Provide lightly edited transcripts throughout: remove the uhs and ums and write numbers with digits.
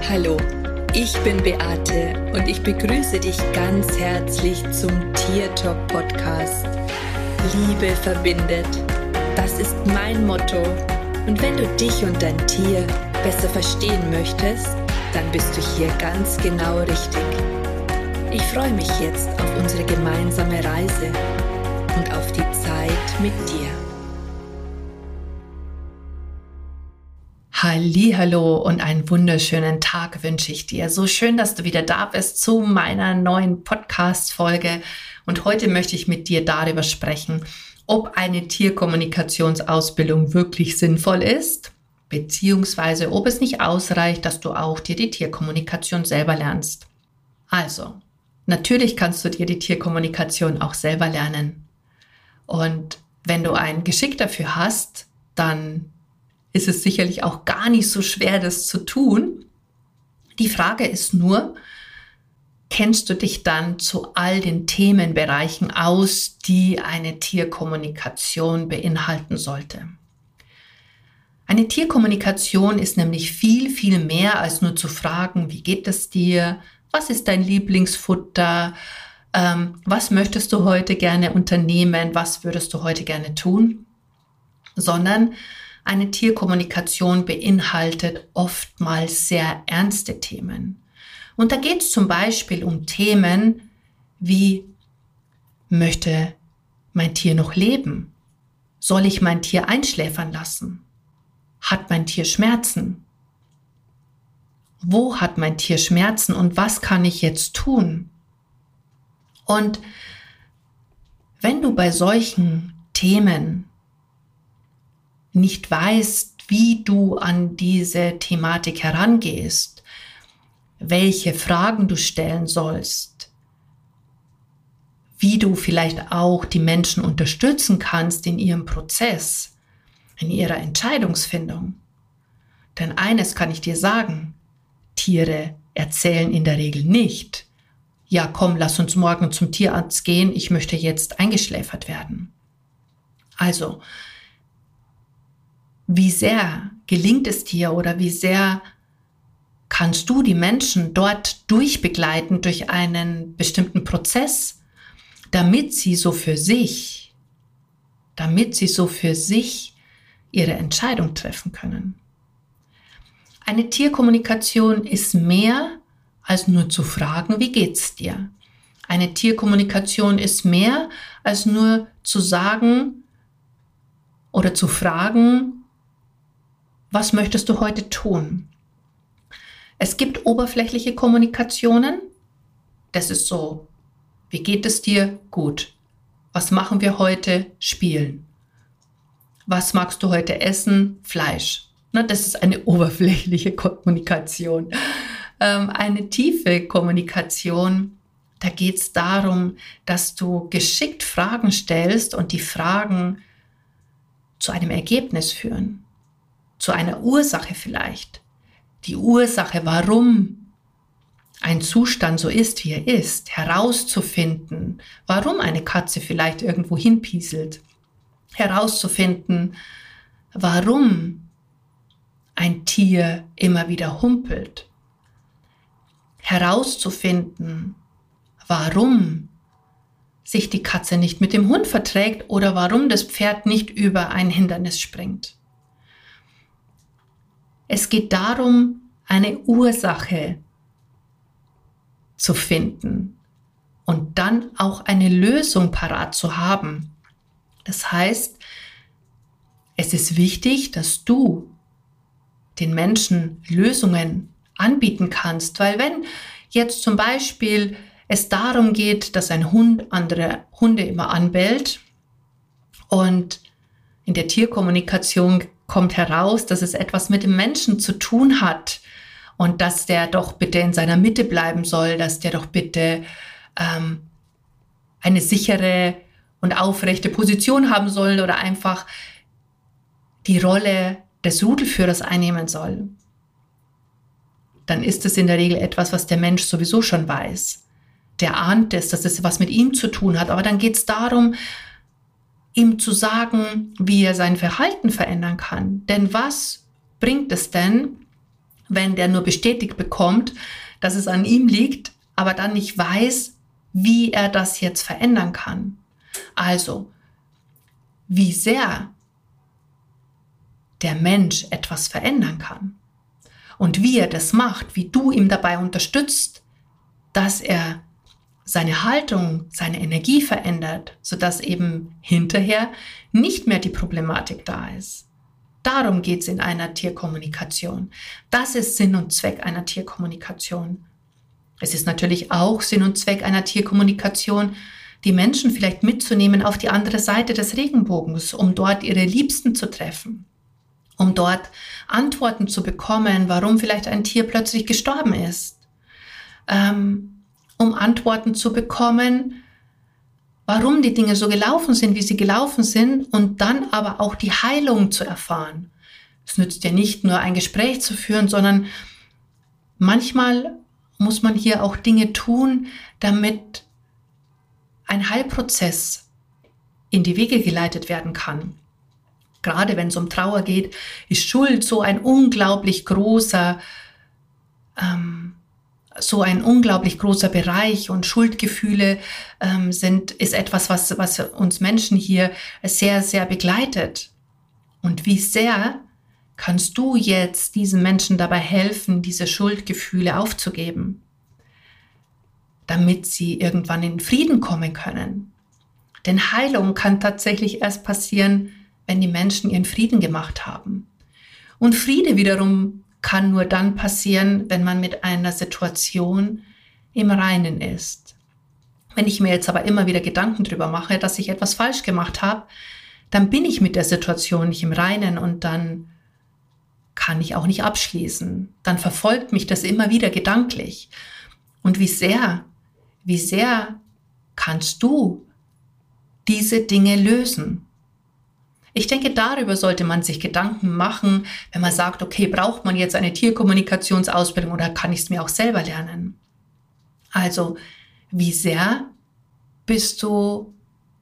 Hallo, ich bin Beate und ich begrüße dich ganz herzlich zum Tiertalk Podcast. Liebe verbindet, das ist mein Motto. Und wenn du dich und dein Tier besser verstehen möchtest, dann bist du hier ganz genau richtig. Ich freue mich jetzt auf unsere gemeinsame Reise und auf die Zeit mit dir. Hallihallo und einen wunderschönen Tag wünsche ich dir. So schön, dass du wieder da bist zu meiner neuen Podcast-Folge. Und heute möchte ich mit dir darüber sprechen, ob eine Tierkommunikationsausbildung wirklich sinnvoll ist, beziehungsweise ob es nicht ausreicht, dass du auch dir die Tierkommunikation selber lernst. Also, natürlich kannst du dir die Tierkommunikation auch selber lernen. Und wenn du ein Geschick dafür hast, dann ist es sicherlich auch gar nicht so schwer, das zu tun. Die Frage ist nur, kennst du dich dann zu all den Themenbereichen aus, die eine Tierkommunikation beinhalten sollte? Eine Tierkommunikation ist nämlich viel, viel mehr als nur zu fragen, wie geht es dir? Was ist dein Lieblingsfutter? Was möchtest du heute gerne unternehmen? Was würdest du heute gerne tun? Sondern eine Tierkommunikation beinhaltet oftmals sehr ernste Themen. Und da geht es zum Beispiel um Themen wie: Möchte mein Tier noch leben? Soll ich mein Tier einschläfern lassen? Hat mein Tier Schmerzen? Wo hat mein Tier Schmerzen und was kann ich jetzt tun? Und wenn du bei solchen Themen nicht weißt, wie du an diese Thematik herangehst, welche Fragen du stellen sollst, wie du vielleicht auch die Menschen unterstützen kannst in ihrem Prozess, in ihrer Entscheidungsfindung. Denn eines kann ich dir sagen: Tiere erzählen in der Regel nicht: Ja, komm, lass uns morgen zum Tierarzt gehen, ich möchte jetzt eingeschläfert werden. Also, wie sehr gelingt es dir oder wie sehr kannst du die Menschen dort durchbegleiten durch einen bestimmten Prozess, damit sie so für sich ihre Entscheidung treffen können? Eine Tierkommunikation ist mehr als nur zu fragen, wie geht's dir? Eine Tierkommunikation ist mehr als nur zu sagen oder zu fragen, was möchtest du heute tun? Es gibt oberflächliche Kommunikationen. Das ist so: Wie geht es dir? Gut. Was machen wir heute? Spielen. Was magst du heute essen? Fleisch. Na, das ist eine oberflächliche Kommunikation. Eine tiefe Kommunikation, da geht es darum, dass du geschickt Fragen stellst und die Fragen zu einem Ergebnis führen. Zu einer Ursache vielleicht. Die Ursache, warum ein Zustand so ist, wie er ist, herauszufinden, warum eine Katze vielleicht irgendwo hinpieselt, herauszufinden, warum ein Tier immer wieder humpelt, herauszufinden, warum sich die Katze nicht mit dem Hund verträgt oder warum das Pferd nicht über ein Hindernis springt. Es geht darum, eine Ursache zu finden und dann auch eine Lösung parat zu haben. Das heißt, es ist wichtig, dass du den Menschen Lösungen anbieten kannst, weil wenn jetzt zum Beispiel es darum geht, dass ein Hund andere Hunde immer anbellt und in der Tierkommunikation kommt heraus, dass es etwas mit dem Menschen zu tun hat und dass der doch bitte in seiner Mitte bleiben soll, dass der doch bitte eine sichere und aufrechte Position haben soll oder einfach die Rolle des Rudelführers einnehmen soll. Dann ist es in der Regel etwas, was der Mensch sowieso schon weiß. Der ahnt es, dass es was mit ihm zu tun hat, aber dann geht es darum, ihm zu sagen, wie er sein Verhalten verändern kann. Denn was bringt es denn, wenn der nur bestätigt bekommt, dass es an ihm liegt, aber dann nicht weiß, wie er das jetzt verändern kann. Also, wie sehr der Mensch etwas verändern kann und wie er das macht, wie du ihm dabei unterstützt, dass er seine Haltung, seine Energie verändert, sodass eben hinterher nicht mehr die Problematik da ist. Darum geht es in einer Tierkommunikation. Das ist Sinn und Zweck einer Tierkommunikation. Es ist natürlich auch Sinn und Zweck einer Tierkommunikation, die Menschen vielleicht mitzunehmen auf die andere Seite des Regenbogens, um dort ihre Liebsten zu treffen, um dort Antworten zu bekommen, warum vielleicht ein Tier plötzlich gestorben ist, um Antworten zu bekommen, warum die Dinge so gelaufen sind, wie sie gelaufen sind, und dann aber auch die Heilung zu erfahren. Es nützt ja nicht nur ein Gespräch zu führen, sondern manchmal muss man hier auch Dinge tun, damit ein Heilprozess in die Wege geleitet werden kann. Gerade wenn es um Trauer geht, ist Schuld so ein unglaublich großer Bereich, und Schuldgefühle ist etwas, was uns Menschen hier sehr, sehr begleitet. Und wie sehr kannst du jetzt diesen Menschen dabei helfen, diese Schuldgefühle aufzugeben, damit sie irgendwann in Frieden kommen können? Denn Heilung kann tatsächlich erst passieren, wenn die Menschen ihren Frieden gemacht haben. Und Friede wiederum kann nur dann passieren, wenn man mit einer Situation im Reinen ist. Wenn ich mir jetzt aber immer wieder Gedanken drüber mache, dass ich etwas falsch gemacht habe, dann bin ich mit der Situation nicht im Reinen und dann kann ich auch nicht abschließen. Dann verfolgt mich das immer wieder gedanklich. Und wie sehr kannst du diese Dinge lösen? Ich denke, darüber sollte man sich Gedanken machen, wenn man sagt, okay, braucht man jetzt eine Tierkommunikationsausbildung oder kann ich es mir auch selber lernen? Also, wie sehr bist du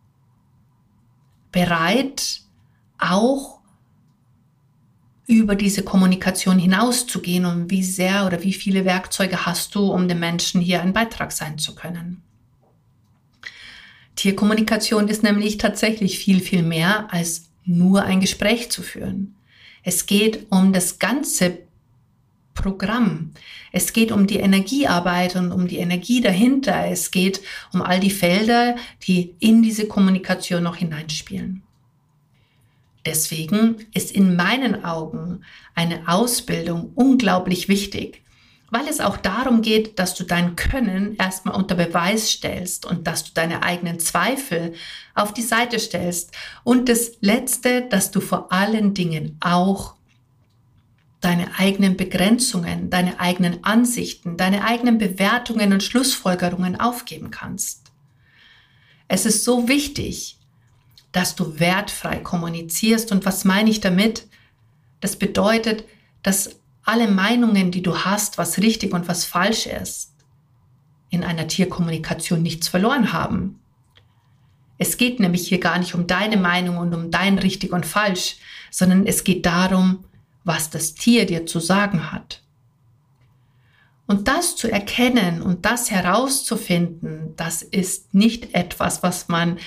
bereit, auch über diese Kommunikation hinauszugehen, und wie sehr oder wie viele Werkzeuge hast du, um den Menschen hier ein Beitrag sein zu können? Tierkommunikation ist nämlich tatsächlich viel, viel mehr als nur ein Gespräch zu führen. Es geht um das ganze Programm. Es geht um die Energiearbeit und um die Energie dahinter. Es geht um all die Felder, die in diese Kommunikation noch hineinspielen. Deswegen ist in meinen Augen eine Ausbildung unglaublich wichtig, weil es auch darum geht, dass du dein Können erstmal unter Beweis stellst und dass du deine eigenen Zweifel auf die Seite stellst. Und das Letzte, dass du vor allen Dingen auch deine eigenen Begrenzungen, deine eigenen Ansichten, deine eigenen Bewertungen und Schlussfolgerungen aufgeben kannst. Es ist so wichtig, dass du wertfrei kommunizierst. Und was meine ich damit? Das bedeutet, dass alle Meinungen, die du hast, was richtig und was falsch ist, in einer Tierkommunikation nichts verloren haben. Es geht nämlich hier gar nicht um deine Meinung und um dein richtig und falsch, sondern es geht darum, was das Tier dir zu sagen hat. Und das zu erkennen und das herauszufinden, das ist nicht etwas, was man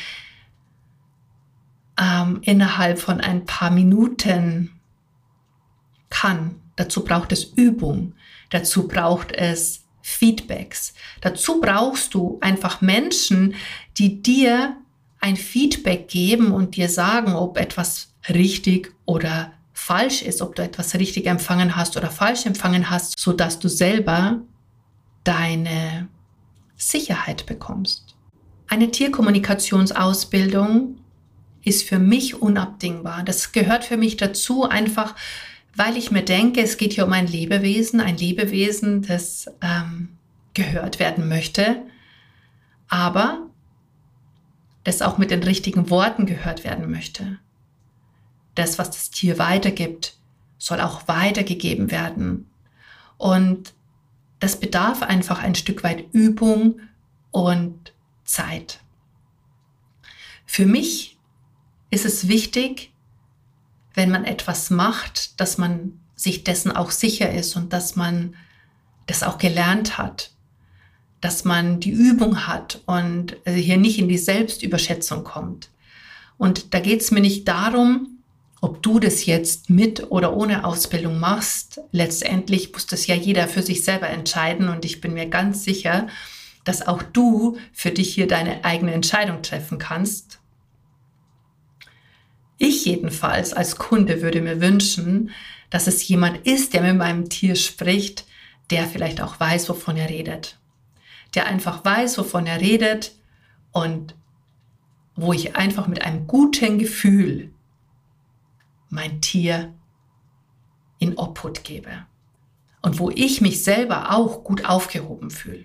innerhalb von ein paar Minuten kann. Dazu braucht es Übung, dazu braucht es Feedbacks, dazu brauchst du einfach Menschen, die dir ein Feedback geben und dir sagen, ob etwas richtig oder falsch ist, ob du etwas richtig empfangen hast oder falsch empfangen hast, sodass du selber deine Sicherheit bekommst. Eine Tierkommunikationsausbildung ist für mich unabdingbar. Das gehört für mich dazu, einfach weil ich mir denke, es geht hier um ein Lebewesen, das gehört werden möchte, aber das auch mit den richtigen Worten gehört werden möchte. Das, was das Tier weitergibt, soll auch weitergegeben werden. Und das bedarf einfach ein Stück weit Übung und Zeit. Für mich ist es wichtig, wenn man etwas macht, dass man sich dessen auch sicher ist und dass man das auch gelernt hat, dass man die Übung hat und hier nicht in die Selbstüberschätzung kommt. Und da geht es mir nicht darum, ob du das jetzt mit oder ohne Ausbildung machst. Letztendlich muss das ja jeder für sich selber entscheiden und ich bin mir ganz sicher, dass auch du für dich hier deine eigene Entscheidung treffen kannst. Ich jedenfalls als Kunde würde mir wünschen, dass es jemand ist, der mit meinem Tier spricht, der vielleicht auch weiß, wovon er redet. Der einfach weiß, wovon er redet und wo ich einfach mit einem guten Gefühl mein Tier in Obhut gebe und wo ich mich selber auch gut aufgehoben fühle.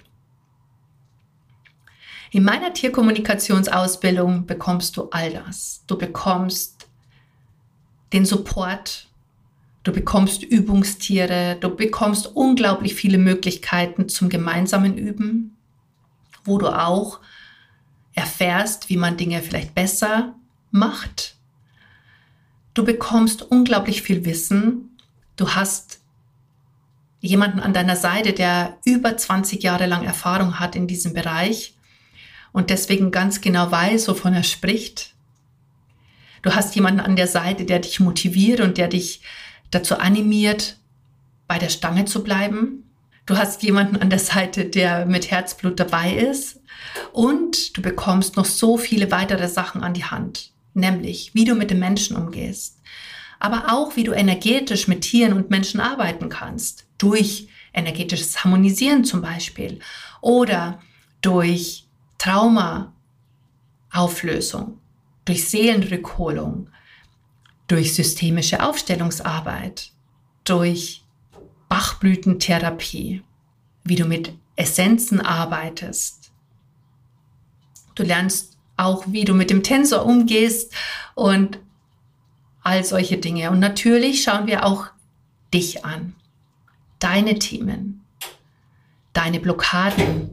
In meiner Tierkommunikationsausbildung bekommst du all das. Du bekommst den Support, du bekommst Übungstiere, du bekommst unglaublich viele Möglichkeiten zum gemeinsamen Üben, wo du auch erfährst, wie man Dinge vielleicht besser macht. Du bekommst unglaublich viel Wissen. Du hast jemanden an deiner Seite, der über 20 Jahre lang Erfahrung hat in diesem Bereich und deswegen ganz genau weiß, wovon er spricht. Du hast jemanden an der Seite, der dich motiviert und der dich dazu animiert, bei der Stange zu bleiben. Du hast jemanden an der Seite, der mit Herzblut dabei ist und du bekommst noch so viele weitere Sachen an die Hand. Nämlich, wie du mit den Menschen umgehst, aber auch, wie du energetisch mit Tieren und Menschen arbeiten kannst, durch energetisches Harmonisieren zum Beispiel oder durch Traumaauflösung, durch Seelenrückholung, durch systemische Aufstellungsarbeit, durch Bachblütentherapie, wie du mit Essenzen arbeitest. Du lernst auch wie du mit dem Tensor umgehst und all solche Dinge. Und natürlich schauen wir auch dich an, deine Themen, deine Blockaden,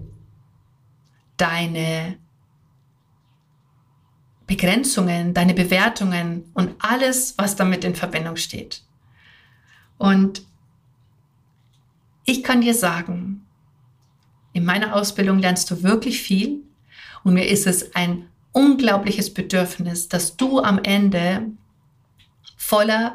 deine Begrenzungen, deine Bewertungen und alles, was damit in Verbindung steht. Und ich kann dir sagen, in meiner Ausbildung lernst du wirklich viel und mir ist es ein unglaubliches Bedürfnis, dass du am Ende voller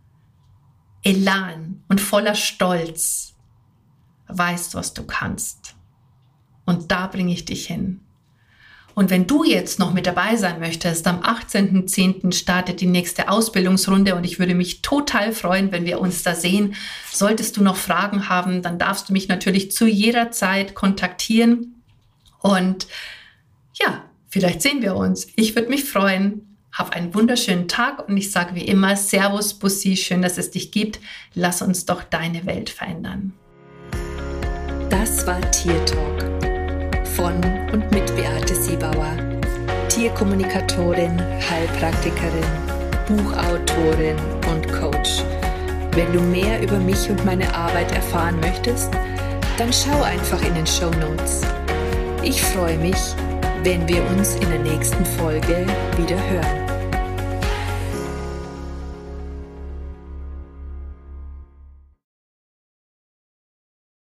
Elan und voller Stolz weißt, was du kannst. Und da bringe ich dich hin. Und wenn du jetzt noch mit dabei sein möchtest, am 18.10. startet die nächste Ausbildungsrunde und ich würde mich total freuen, wenn wir uns da sehen. Solltest du noch Fragen haben, dann darfst du mich natürlich zu jeder Zeit kontaktieren. Und ja, vielleicht sehen wir uns. Ich würde mich freuen. Hab einen wunderschönen Tag und ich sage wie immer, Servus, Bussi, schön, dass es dich gibt. Lass uns doch deine Welt verändern. Das war Tier Talk von und mit Beate Siebauer, Tierkommunikatorin, Heilpraktikerin, Buchautorin und Coach. Wenn du mehr über mich und meine Arbeit erfahren möchtest, dann schau einfach in den Shownotes. Ich freue mich, wenn wir uns in der nächsten Folge wieder hören.